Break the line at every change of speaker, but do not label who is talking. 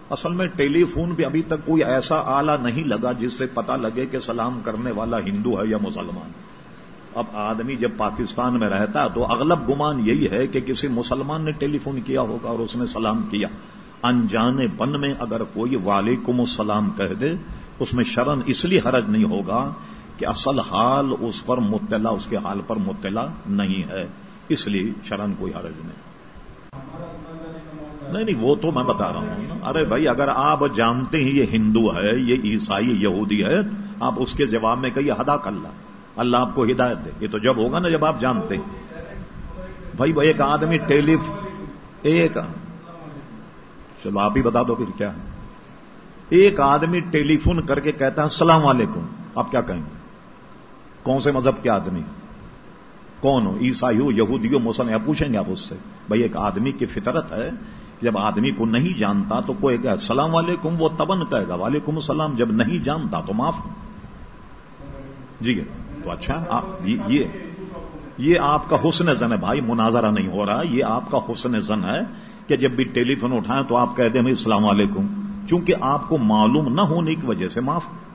اصل میں ٹیلی فون پہ ابھی تک کوئی ایسا آلہ نہیں لگا جس سے پتہ لگے کہ سلام کرنے والا ہندو ہے یا مسلمان. اب آدمی جب پاکستان میں رہتا ہے تو اغلب گمان یہی ہے کہ کسی مسلمان نے ٹیلی فون کیا ہوگا اور اس نے سلام کیا. انجانے بن میں اگر کوئی وعلیکم السلام کہہ دے اس میں شرن اس لیے حرج نہیں ہوگا کہ اصل حال اس پر مطلع اس کے حال پر مطلع نہیں ہے، اس لیے شرن کوئی حرج نہیں. نہیں وہ تو میں بتا رہا ہوں. ارے بھائی اگر آپ جانتے ہیں یہ ہندو ہے، یہ عیسائی یہودی ہے، آپ اس کے جواب میں کہیے ہداک اللہ، اللہ آپ کو ہدایت دے. یہ تو جب ہوگا نا جب آپ جانتے ہیں. بھائی ایک آدمی چلو آپ ہی بتا دو پھر کیا ہے. ایک آدمی ٹیلی فون کر کے کہتا ہے السلام علیکم، آپ کیا کہیں گے؟ کون سے مذہب کے آدمی، کون ہو، عیسائی ہو، یہودی ہو، مسلمان، آپ پوچھیں گے آپ اس سے. بھائی ایک آدمی کی فطرت ہے جب آدمی کو نہیں جانتا تو کوئی کہے السلام علیکم، وہ تبن کہے گا وعلیکم السلام. جب نہیں جانتا تو معاف. جی تو اچھا یہ آپ کا حسن زن ہے بھائی، مناظرہ نہیں ہو رہا. یہ آپ کا حسن زن ہے کہ جب بھی ٹیلی فون اٹھائیں تو آپ کہہ دیں بھائی السلام علیکم، چونکہ آپ کو معلوم نہ ہونے کی وجہ سے معاف.